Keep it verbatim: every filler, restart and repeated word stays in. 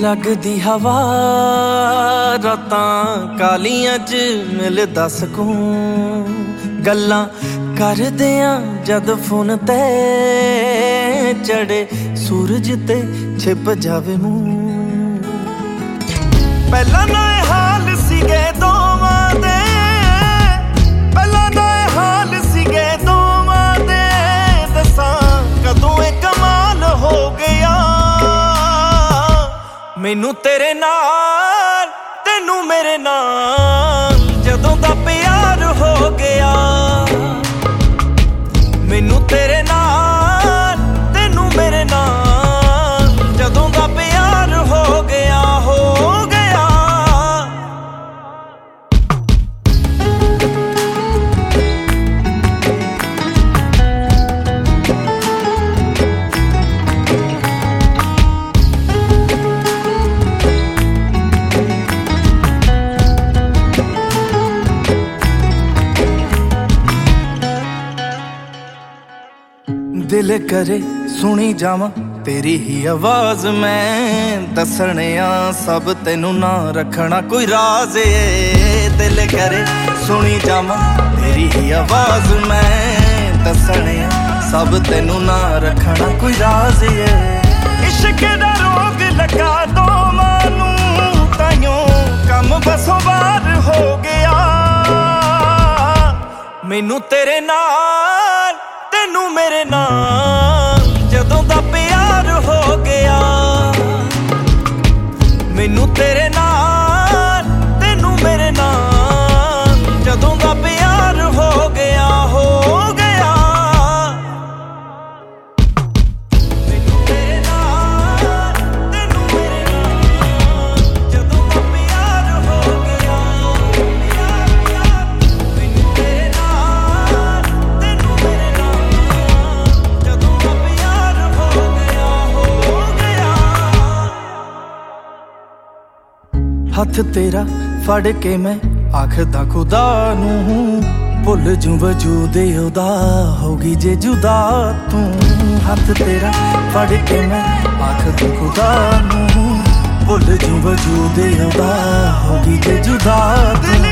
लगदी हवा रातां कालियां च मिलदा सकून गल्लां करदियां जद फोन ते चढ़े सूरज ते छिप जावे मूं पहला ना हाल सीगे दोवां दे पहला ना हाल सीगे दोवां दे दसां कदों ए कमाल हो गया मैनू तेरे नाल तेनू मेरे नाल जदों दा प्यार हो गया मैनू तेरे नाल तेनू मेरे नाल जदों दा प्यार हो गया हो गया दिल करे सुनी जावां तेरी ही आवाज मैं दसने सब तेनू ना रखना कोई राज ए दिल करे सुनी जावां तेरी ही आवाज मैं दसने सब तेनू ना रखना कोई राज ए इश्क दा रोग लगा दो मानू ताइयों कम बसों बार हो गया मैनू तेरे नाल तेनू मेरे नाल जदों दा प्यार हो गया मैनू तेरे नाल तेनू मेरे नाल जदों दा प्यार हो गया हो गया मैनू तेरे नाल तेनू मेरे नाल जदों दा प्यार हो गया मैनू तेरे नाल तेनू मेरे हथ तेरा फड़ के मैं आखदा खुदा नूं भुल जूं वजूद ओदा होगी जे जुदा तू हथ तेरा फड़ के मैं आखदा खुदा नूं भुल जूं वजूद ओदा होगी जे जुदा तू